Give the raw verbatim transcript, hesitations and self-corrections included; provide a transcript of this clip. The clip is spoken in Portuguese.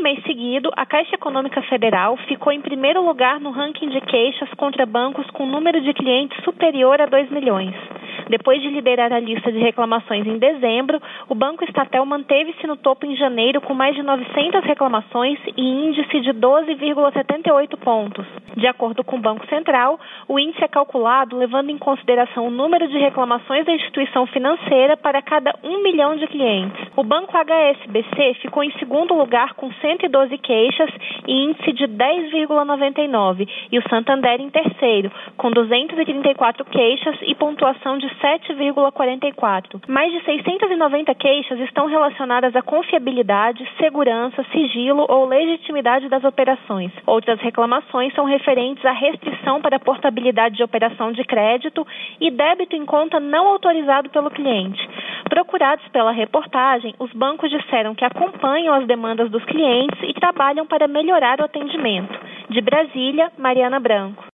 mês seguido, a Caixa Econômica Federal ficou em primeiro lugar no ranking de queixas contra bancos com número de clientes superior a dois milhões. Depois de liderar a lista de reclamações em dezembro, o Banco Estatel manteve-se no topo em janeiro com mais de novecentas reclamações e índice de doze vírgula setenta e oito pontos. De acordo com o Banco Central, o índice é calculado levando em consideração o número de reclamações da instituição financeira para cada um milhão de clientes. O Banco H S B C ficou em segundo lugar com cento e doze queixas e índice de dez vírgula noventa e nove e o Santander em terceiro, com duzentas e trinta e quatro queixas e pontuação de sete vírgula quarenta e quatro. Mais de seiscentas e noventa queixas estão relacionadas à confiabilidade, segurança, sigilo ou legitimidade das operações. Outras reclamações são referentes à restrição para a portabilidade de operação de crédito e débito em conta não autorizado pelo cliente. Procurados pela reportagem, os bancos disseram que acompanham as demandas dos clientes e trabalham para melhorar o atendimento. De Brasília, Mariana Branco.